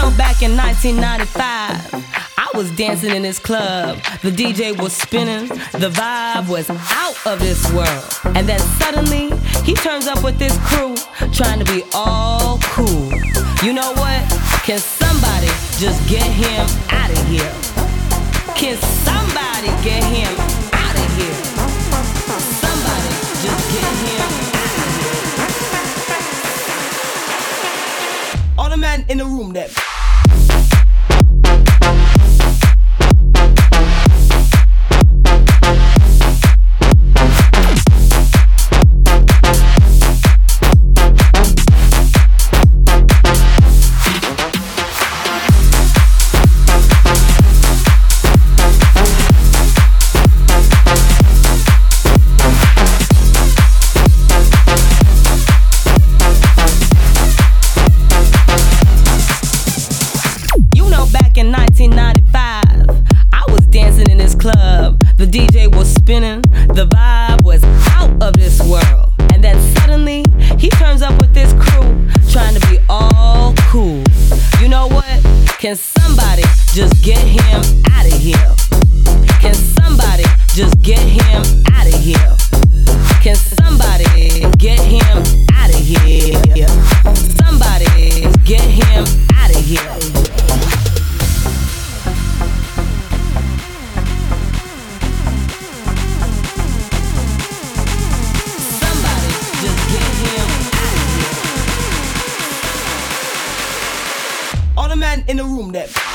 Back in 1995, I was dancing in this club. The DJ was spinning, the vibe was out of this world. And then suddenly, he turns up with this crew, trying to be all cool. You know what? Can somebody just get him out of here? Can somebody get him out of here? Somebody just get him out of here. All the men in the room then. In 1995, I was dancing in this club. The DJ was spinning, the vibe was out of this world. And then suddenly, he turns up with this crew, trying to be all cool. You know what? Can somebody just get him out of here? Can somebody just get him out of here? Can somebody get him out of here? Somebody get him out of here. All the men in the room then.